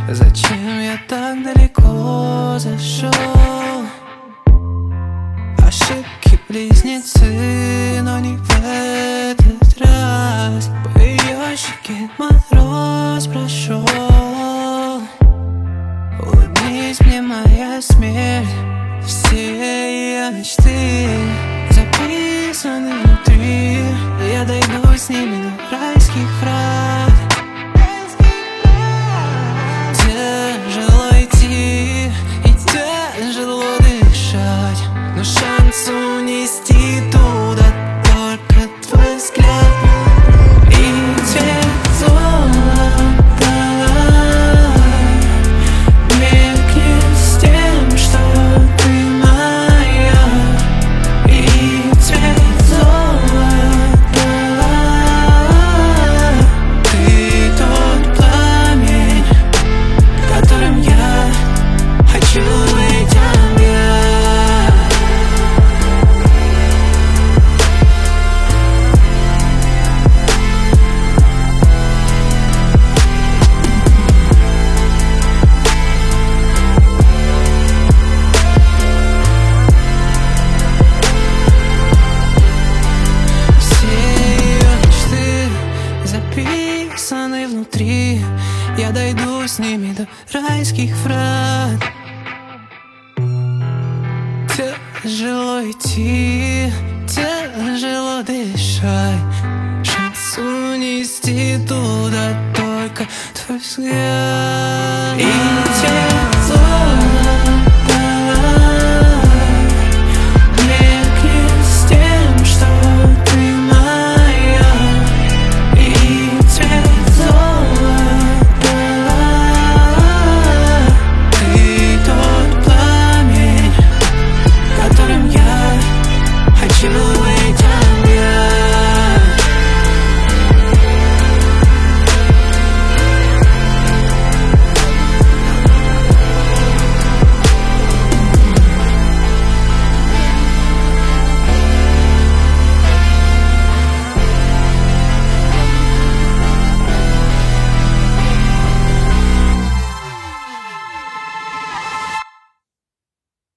Зачем я так далеко зашел? Ошибки близнецы, но не в этот раз. По ее щеке мороз прошел. Улыбнись мне, моя смерть. Все ее мечты записаны внутри. Я дойду с ними до райских врат. Тяжело идти и тяжело дышать, но шанс унести туда только твой взгляд. И цвет золота меркнет с тем, что ты моя. И цвет золота, ты тот пламень, которым я хочу быть огня. Записаны внутри. Я дойду с ними до райских врат. Тяжело идти, тяжело дышать, шанс унести туда только твой взгляд. И